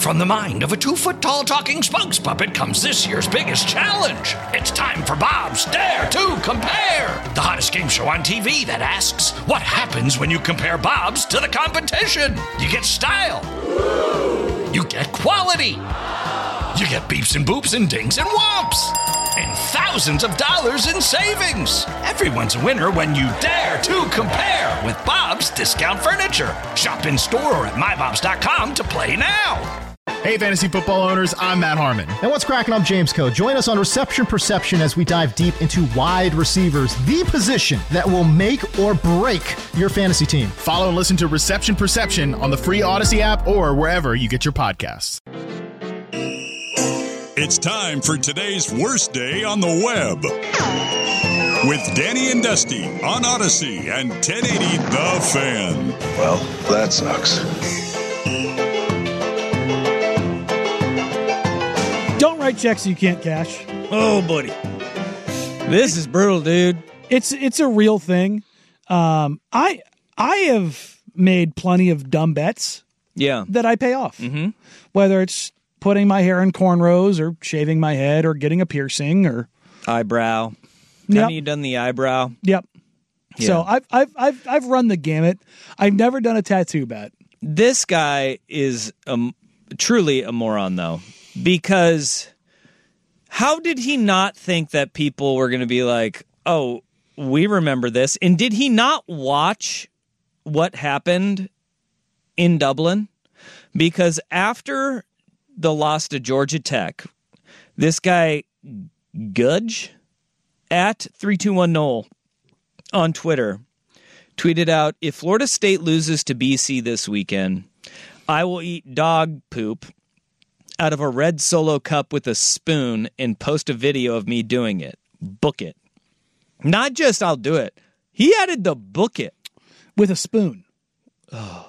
From the mind of a 2-foot-tall talking spokes puppet comes this year's biggest challenge. It's time for Bob's Dare to Compare, the hottest game show on TV that asks, what happens when you compare Bob's to the competition? You get style. You get quality. You get beeps and boops and dings and whomps. And thousands of dollars in savings. Everyone's a winner when you dare to compare with Bob's Discount Furniture. Shop in store or at mybobs.com to play now. Hey, fantasy football owners, I'm Matt Harmon. And what's cracking? I'm James Coe. Join us on Reception Perception as we dive deep into wide receivers, the position that will make or break your fantasy team. Follow and listen to Reception Perception on the free Odyssey app or wherever you get your podcasts. It's time for today's worst day on the web. With Danny and Dusty on Odyssey and 1080 The Fan. Well, that sucks. Don't write checks you can't cash. Oh, buddy. This is brutal, dude. It's a real thing. I have made plenty of dumb bets that I pay off. Mm-hmm. Whether it's putting my hair in cornrows or shaving my head or getting a piercing or eyebrow. Yep. Haven't you done the eyebrow? Yep. Yeah. So I've run the gamut. I've never done a tattoo bet. This guy is truly a moron, though, because how did he not think that people were going to be like, oh, we remember this? And did he not watch what happened in Dublin? Because after the loss to Georgia Tech, this guy, Gudge, at 321 Noel on Twitter, tweeted out, if Florida State loses to BC this weekend, I will eat dog poop out of a red Solo cup with a spoon and post a video of me doing it. Book it. Not just I'll do it. He added the book it. With a spoon. Oh.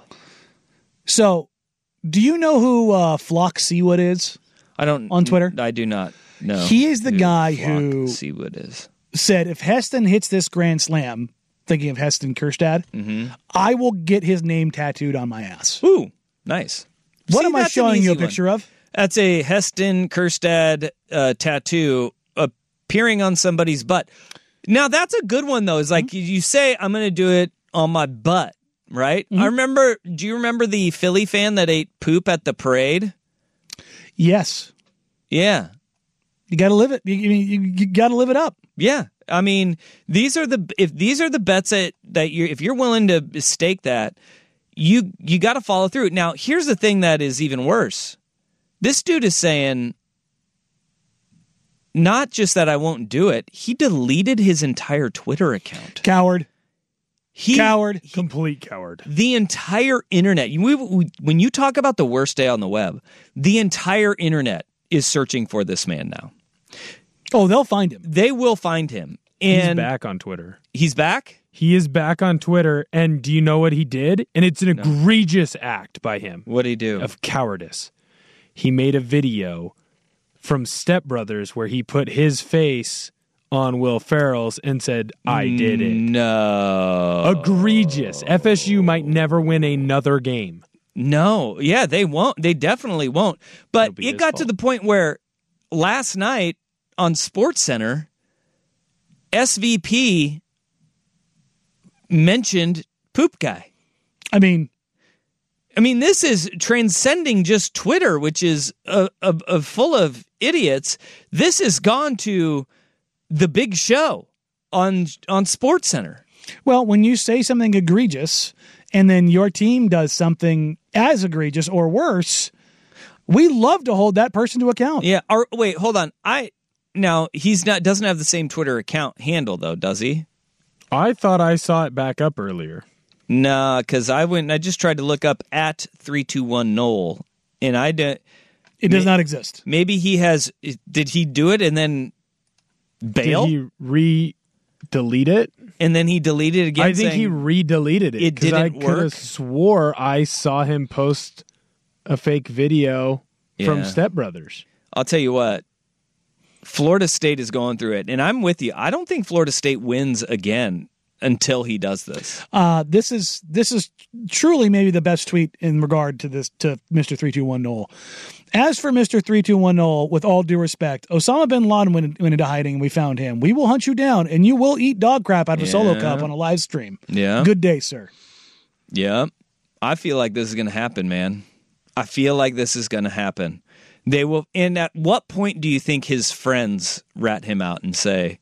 So, do you know who Flock Seawood is? I don't. On Twitter? I do not know. He is the guy who Seawood is. Said, if Heston hits this Grand Slam, thinking of Heston Kjerstad, I will get his name tattooed on my ass. Ooh, nice. What am I showing you a picture of? That's a Heston Kjerstad tattoo appearing on somebody's butt. Now, that's a good one, though. It's like you say, I'm going to do it on my butt, right? Mm-hmm. Do you remember the Philly fan that ate poop at the parade? Yes. Yeah. You got to live it. You got to live it up. Yeah. I mean, these are the bets that if you're willing to stake that, you got to follow through. Now, here's the thing that is even worse. This dude is saying not just that I won't do it, he deleted his entire Twitter account. Coward. Coward. Complete coward. The entire internet. When you talk about the worst day on the web, the entire internet is searching for this man now. Oh, they'll find him. They will find him. And he's back on Twitter. He's back? He is back on Twitter, and do you know what he did? And it's an egregious act by him. What did he do? Of cowardice. He made a video from Step Brothers where he put his face on Will Ferrell's and said, I did it. No. Egregious. FSU might never win another game. No. Yeah, they won't. They definitely won't. But it got to the point where last night on SportsCenter, SVP mentioned Poop Guy. I mean, this is transcending just Twitter, which is full of idiots. This has gone to the big show on SportsCenter. Well, when you say something egregious and then your team does something as egregious or worse, we love to hold that person to account. Yeah. Wait, hold on. Now he's doesn't have the same Twitter account handle though, does he? I thought I saw it back up earlier. Nah, because I just tried to look up at 321 Noel, and it does not exist. Maybe he has. Did he do it and then bail? Did he re-delete it? And then he deleted it again? I think he re-deleted it. It didn't work? I could have swore I saw him post a fake video from Step Brothers. I'll tell you what. Florida State is going through it, and I'm with you. I don't think Florida State wins again until he does this. This is truly maybe the best tweet in regard to this to Mr. 321 Noel. As for Mr. 321 Noel, with all due respect, Osama bin Laden went into hiding and we found him. We will hunt you down and you will eat dog crap out of a solo cup on a live stream. Yeah. Good day, sir. Yeah. I feel like this is going to happen, man. I feel like this is going to happen. They will. And at what point do you think his friends rat him out and say,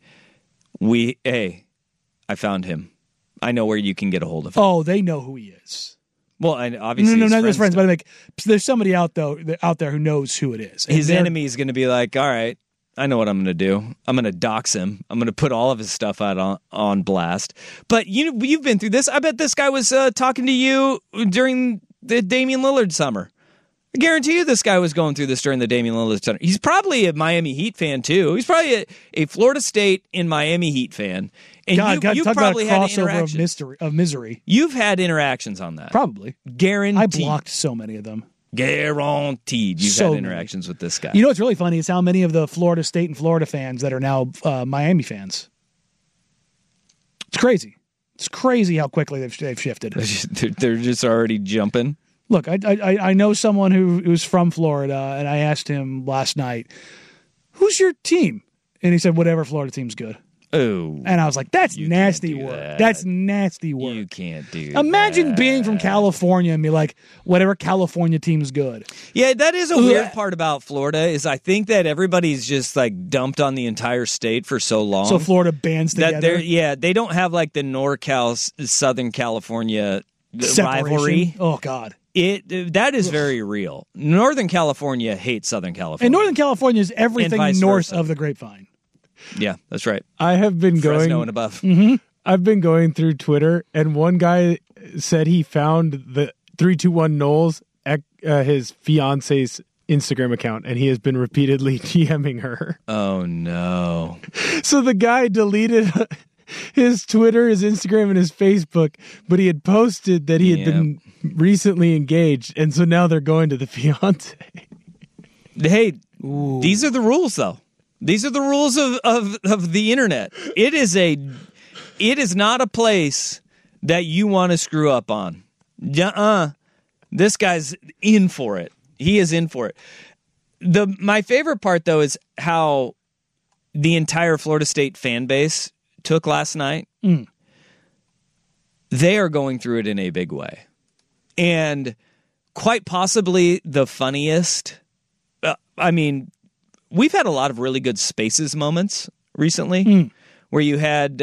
hey, I found him. I know where you can get a hold of him. Oh, they know who he is. Well, and obviously, no, not his friends, but like there's somebody out there who knows who it is. And his enemy is going to be like, all right, I know what I'm going to do. I'm going to dox him. I'm going to put all of his stuff out on blast. But you've been through this. I bet this guy was talking to you during the Damian Lillard summer. I guarantee you this guy was going through this during the Damian Lillard summer. He's probably a Miami Heat fan, too. He's probably a Florida State and Miami Heat fan. And you talk probably about a had crossover interactions. of misery. You've had interactions on that. Probably. Guaranteed. I blocked so many of them. Guaranteed. You've So had interactions with this guy. You know what's really funny is how many of the Florida State and Florida fans that are now Miami fans. It's crazy. It's crazy how quickly they've shifted. They're just already jumping. Look, I know someone who's from Florida, and I asked him last night, "Who's your team?" And he said, "Whatever Florida team's good." Oh, and I was like, "That's nasty can't do work. that. That's nasty work. You can't do Imagine that. being from California and be like, whatever California team's good." Yeah, that is a weird part about Florida is I think that everybody's just like dumped on the entire state for so long. So Florida bands together. They don't have like the NorCal Southern California Separation. rivalry. Oh God. That is very real. Northern California hates Southern California. And Northern California is And everything vice north versa. of the Grapevine. Yeah, that's right. I have been Fresno and above. I've been going through Twitter, and one guy said he found the 321 Knowles his fiance's Instagram account, and he has been repeatedly DMing her. Oh no! So the guy deleted his Twitter, his Instagram, and his Facebook, but he had posted that he had been recently engaged, and so now they're going to the fiance. Hey, these are the rules, though. These are the rules of the internet. It is not a place that you want to screw up on. This guy's in for it. He is in for it. My favorite part, though, is how the entire Florida State fan base took last night. They are going through it in a big way. And quite possibly the funniest. We've had a lot of really good Spaces moments recently where you had,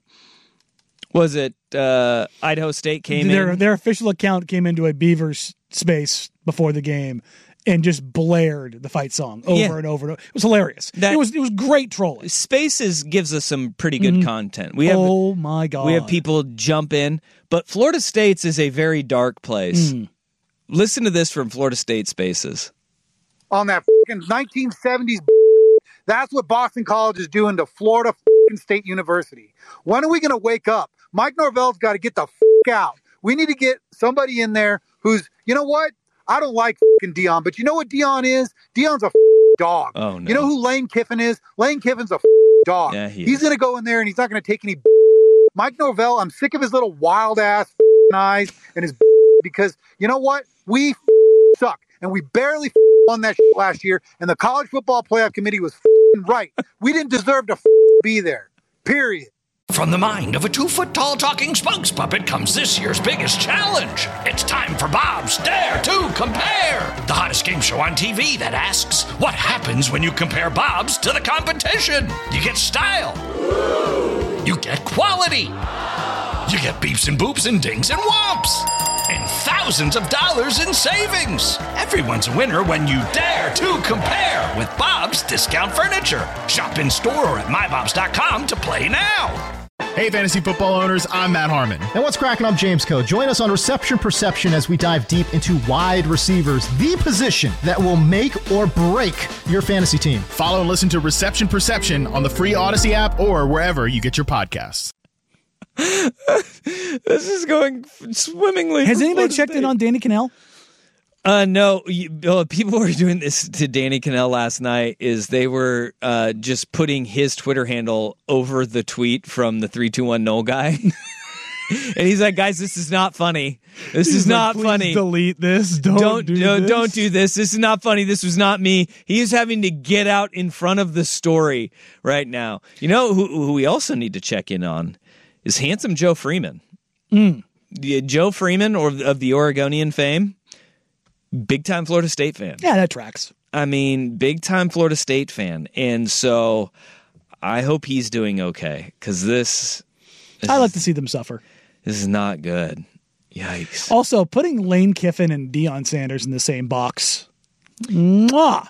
Idaho State came in? Their official account came into a Beavers space before the game and just blared the fight song over and over. It was hilarious. It was great trolling. Spaces gives us some pretty good content. We have, oh my God. We have people jump in, but Florida State's is a very dark place. Listen to this from Florida State Spaces. On that fucking 1970s, that's what Boston College is doing to Florida State University. When are we going to wake up? Mike Norvell's got to get the out. We need to get somebody in there who's, you know what? I don't like Dion, but you know what Dion is? Dion's a dog. Oh, no. You know who Lane Kiffin is? Lane Kiffin's a dog. Yeah, he's going to go in there and he's not going to take any Mike Norvell, I'm sick of his little wild ass eyes and his because you know what? We suck. And we barely won that last year. And the college football playoff committee was right. We didn't deserve to be there. Period. From the mind of a 2-foot-tall talking spokes puppet comes this year's biggest challenge. It's time for Bob's Dare to Compare, the hottest game show on TV that asks, what happens when you compare Bob's to the competition? You get style. You get quality. You get beeps and boops and dings and whomps. And thousands of dollars in savings. Everyone's a winner when you dare to compare with Bob's Discount Furniture. Shop in store or at mybobs.com to play now. Hey, fantasy football owners, I'm Matt Harmon. And what's cracking? I'm James Coe. Join us on Reception Perception as we dive deep into wide receivers, the position that will make or break your fantasy team. Follow and listen to Reception Perception on the free Odyssey app or wherever you get your podcasts. This is going swimmingly. Has anybody checked in on Danny Cannell? No, people were doing this to Danny Cannell last night. Is they were just putting his Twitter handle over the tweet from the 321 Noel guy. And he's like, guys, this is not funny. This is not funny. Delete this. Don't do this. Don't do this. This is not funny. This was not me. He is having to get out in front of the story right now. You know who we also need to check in on is handsome Joe Freeman. Joe Freeman of the Oregonian fame, big time Florida State fan. Yeah, that tracks. I mean, big time Florida State fan. And so I hope he's doing okay because this I like to see them suffer. This is not good. Yikes. Also, putting Lane Kiffin and Deion Sanders in the same box. Mwah!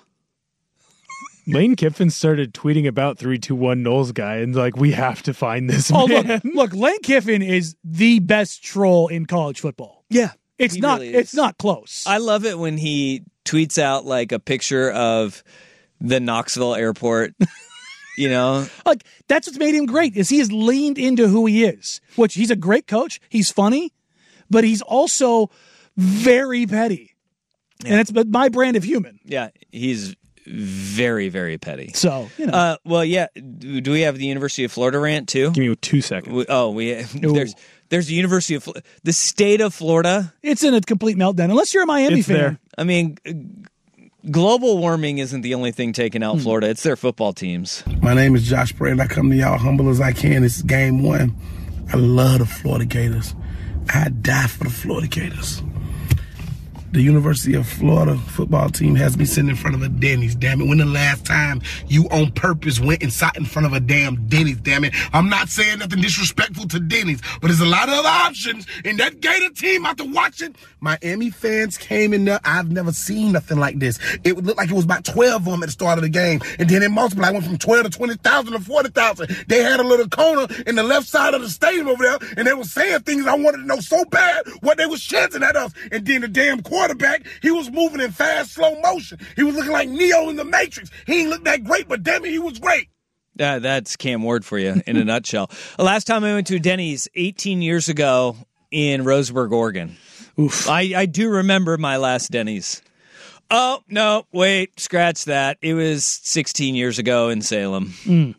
Lane Kiffin started tweeting about 321 Noel's guy and like, we have to find this man. Look, Lane Kiffin is the best troll in college football. Yeah. It's not close. I love it when he tweets out like a picture of the Knoxville airport. You know, like that's what's made him great is he has leaned into who he is, which he's a great coach. He's funny, but he's also very petty. Yeah. And it's my brand of human. Yeah. He's very, very petty. So, you know. Well, yeah. Do we have the University of Florida rant too? Give me 2 seconds. There's the University of the state of Florida. It's in a complete meltdown. Unless you're a Miami fan. There. I mean, global warming isn't the only thing taking out Florida. It's their football teams. My name is Josh Bray, and I come to y'all humble as I can. It's game 1. I love the Florida Gators. I die for the Florida Gators. The University of Florida football team has me sitting in front of a Denny's, damn it. When the last time you on purpose went and sat in front of a damn Denny's, damn it? I'm not saying nothing disrespectful to Denny's, but there's a lot of other options. And that Gator team, after watching, Miami fans came in there. I've never seen nothing like this. It would look like it was about 12 of them at the start of the game. And then it multiplied. Went from 12 to 20,000 to 40,000. They had a little corner in the left side of the stadium over there, and they were saying things I wanted to know so bad what they was chanting at us. And then the damn quarterback, he was moving in fast, slow motion. He was looking like Neo in the Matrix. He ain't look that great, but damn it, he was great. That's Cam Ward for you in a nutshell. The last time I went to Denny's 18 years ago in Roseburg, Oregon. Oof. I do remember my last Denny's. Oh, no, wait, scratch that. It was 16 years ago in Salem.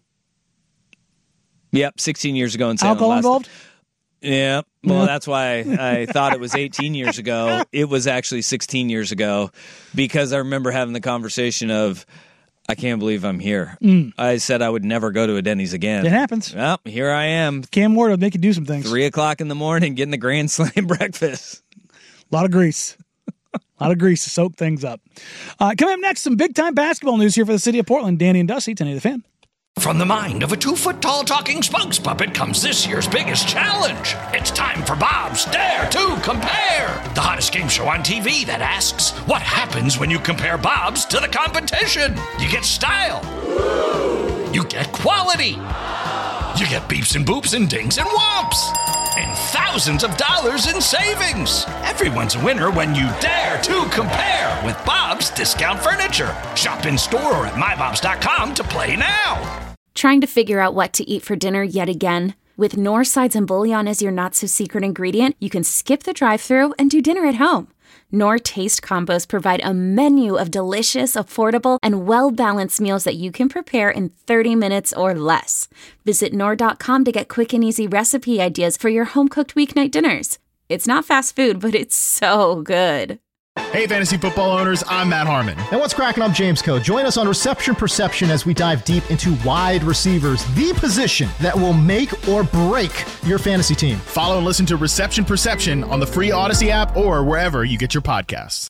Yep, 16 years ago in Salem. Alcohol involved? Yeah, well, that's why I thought it was 18 years ago. It was actually 16 years ago because I remember having the conversation of, I can't believe I'm here. I said I would never go to a Denny's again. It happens. Well, here I am. Cam Ward will make you do some things. 3 o'clock in the morning getting the Grand Slam breakfast. A lot of grease. A lot of grease to soak things up. Coming up next, some big-time basketball news here for the city of Portland. Danny and Dusty, 1080 The Fan. From the mind of a 2-foot-tall talking spokes puppet comes this year's biggest challenge. It's time for Bob's Dare to Compare, the hottest game show on TV that asks, what happens when you compare Bob's to the competition? You get style. You get quality. You get beeps and boops and dings and whomps. And thousands of dollars in savings. Everyone's a winner when you dare to compare with Bob's Discount Furniture. Shop in store or at mybobs.com to play now. Trying to figure out what to eat for dinner yet again? With Knorr sides and bouillon as your not-so-secret ingredient, you can skip the drive-thru and do dinner at home. Knorr Taste Combos provide a menu of delicious, affordable, and well-balanced meals that you can prepare in 30 minutes or less. Visit Knorr.com to get quick and easy recipe ideas for your home-cooked weeknight dinners. It's not fast food, but it's so good. Hey, fantasy football owners, I'm Matt Harmon. And what's cracking? I'm James Coe. Join us on Reception Perception as we dive deep into wide receivers, the position that will make or break your fantasy team. Follow and listen to Reception Perception on the free Odyssey app or wherever you get your podcasts.